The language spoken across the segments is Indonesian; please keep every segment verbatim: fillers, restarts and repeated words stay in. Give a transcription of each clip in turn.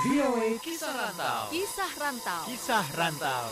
V O A Kisah Rantau. Kisah Rantau. Kisah Rantau.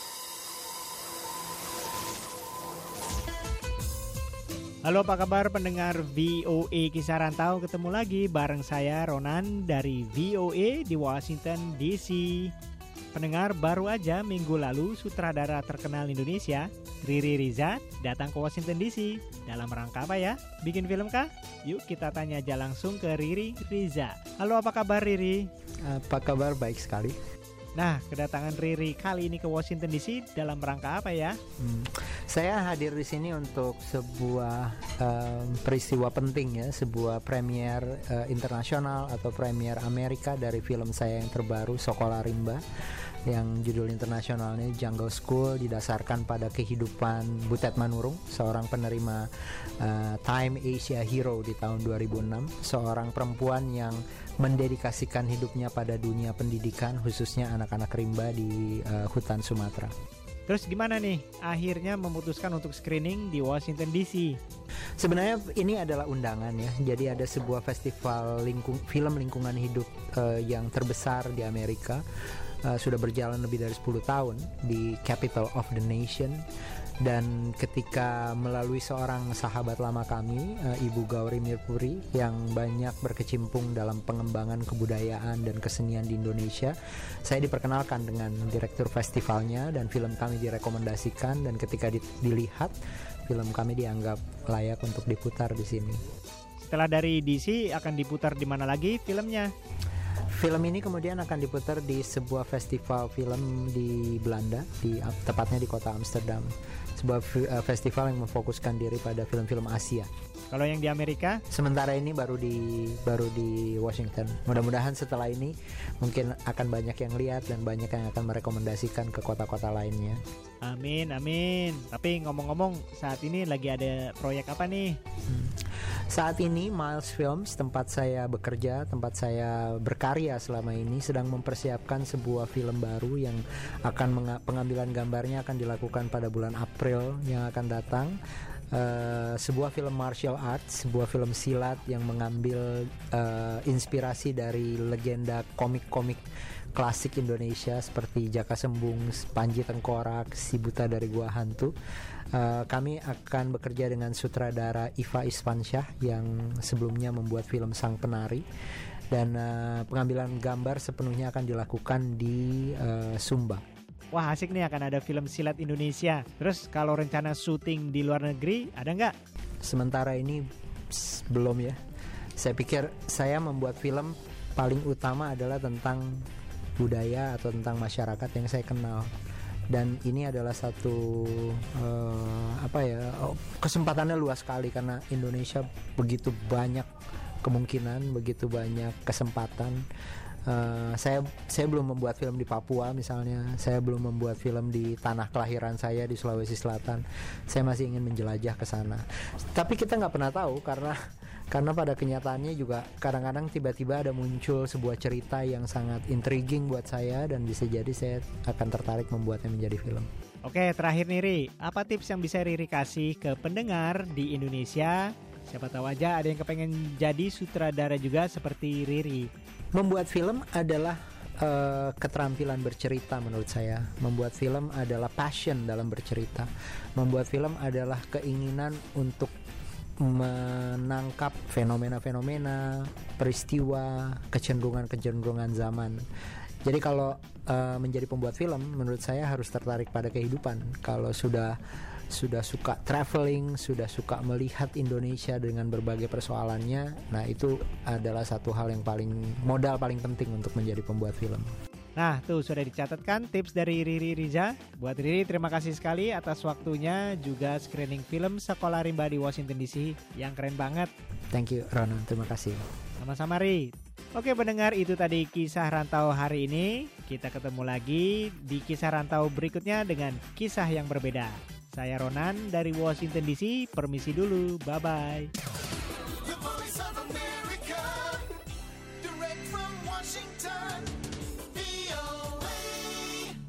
Halo, apa kabar pendengar V O A Kisah Rantau? Ketemu lagi bareng saya Ronan dari V O A di Washington D C. Pendengar, baru aja minggu lalu sutradara terkenal Indonesia Riri Riza datang ke Washington D C. Dalam rangka apa ya? Bikin film kah? Yuk kita tanya aja langsung ke Riri Riza. Halo, apa kabar Riri? Apa kabar? Baik sekali. Nah, kedatangan Riri kali ini ke Washington D C dalam rangka apa ya? Hmm, saya hadir di sini untuk sebuah um, peristiwa penting ya, sebuah premier uh, internasional atau premier Amerika dari film saya yang terbaru Sokola Rimba, yang judul internasionalnya Jungle School, didasarkan pada kehidupan Butet Manurung, seorang penerima uh, Time Asia Hero di tahun dua ribu enam, seorang perempuan yang mendedikasikan hidupnya pada dunia pendidikan, khususnya anak-anak rimba di uh, hutan Sumatera. Terus gimana nih akhirnya memutuskan untuk screening di Washington D C? Sebenarnya ini adalah undangan ya. Jadi ada sebuah festival lingkung, film lingkungan hidup uh, yang terbesar di Amerika, uh, sudah berjalan lebih dari sepuluh tahun di Capital of the Nation. Dan ketika melalui seorang sahabat lama kami, uh, Ibu Gauri Mirpuri, yang banyak berkecimpung dalam pengembangan kebudayaan dan kesenian di Indonesia, saya diperkenalkan dengan direktur festivalnya dan film kami direkomendasikan, dan ketika di, dilihat film kami dianggap layak untuk diputar di sini. Setelah dari D C akan diputar di mana lagi filmnya? Film ini kemudian akan diputar di sebuah festival film di Belanda, di tepatnya di kota Amsterdam. Sebuah uh, festival yang memfokuskan diri pada film-film Asia. Kalau yang di Amerika? Sementara ini baru di baru di Washington. Mudah-mudahan setelah ini mungkin akan banyak yang lihat dan banyak yang akan merekomendasikan ke kota-kota lainnya. Amin, amin. Tapi ngomong-ngomong, saat ini lagi ada proyek apa nih? Hmm. Saat ini Miles Films, tempat saya bekerja, tempat saya berkarya selama ini, sedang mempersiapkan sebuah film baru yang akan menga- pengambilan gambarnya akan dilakukan pada bulan April yang akan datang. Uh, sebuah film martial arts, sebuah film silat yang mengambil uh, inspirasi dari legenda komik-komik klasik Indonesia seperti Jaka Sembung, Panji Tengkorak, Si Buta dari Gua Hantu. Uh, kami akan bekerja dengan sutradara Iva Isfansyah yang sebelumnya membuat film Sang Penari, dan uh, pengambilan gambar sepenuhnya akan dilakukan di uh, Sumba. Wah, asik nih, akan ada film silat Indonesia. Terus kalau rencana syuting di luar negeri ada nggak? Sementara ini pss, belum ya. Saya pikir saya membuat film paling utama adalah tentang budaya atau tentang masyarakat yang saya kenal. Dan ini adalah satu uh, apa ya oh, kesempatannya luas sekali karena Indonesia begitu banyak kemungkinan, begitu banyak kesempatan. Uh, saya saya belum membuat film di Papua misalnya, saya belum membuat film di tanah kelahiran saya di Sulawesi Selatan. Saya masih ingin menjelajah ke sana. Tapi kita nggak pernah tahu karena karena pada kenyataannya juga kadang-kadang tiba-tiba ada muncul sebuah cerita yang sangat intriguing buat saya, dan bisa jadi saya akan tertarik membuatnya menjadi film. Oke, terakhir nih Ri, apa tips yang bisa Riri kasih ke pendengar di Indonesia? Siapa tahu aja ada yang kepengen jadi sutradara juga seperti Riri. Membuat film adalah uh, keterampilan bercerita menurut saya. Membuat film adalah passion dalam bercerita. Membuat film adalah keinginan untuk menangkap fenomena-fenomena, peristiwa, kecenderungan-kecenderungan zaman. Jadi kalau uh, menjadi pembuat film, menurut saya harus tertarik pada kehidupan. Kalau sudah sudah suka traveling, sudah suka melihat Indonesia dengan berbagai persoalannya, nah itu adalah satu hal yang paling modal paling penting untuk menjadi pembuat film. Nah, tuh sudah dicatatkan tips dari Riri Riza. Buat Riri, terima kasih sekali atas waktunya, juga screening film Sekolah Rimba di Washington D C yang keren banget. Thank you Ronan, terima kasih. Sama-sama Ri. Oke pendengar, itu tadi kisah rantau hari ini. Kita ketemu lagi di kisah rantau berikutnya dengan kisah yang berbeda. Saya Ronan dari Washington D C, permisi dulu, bye-bye.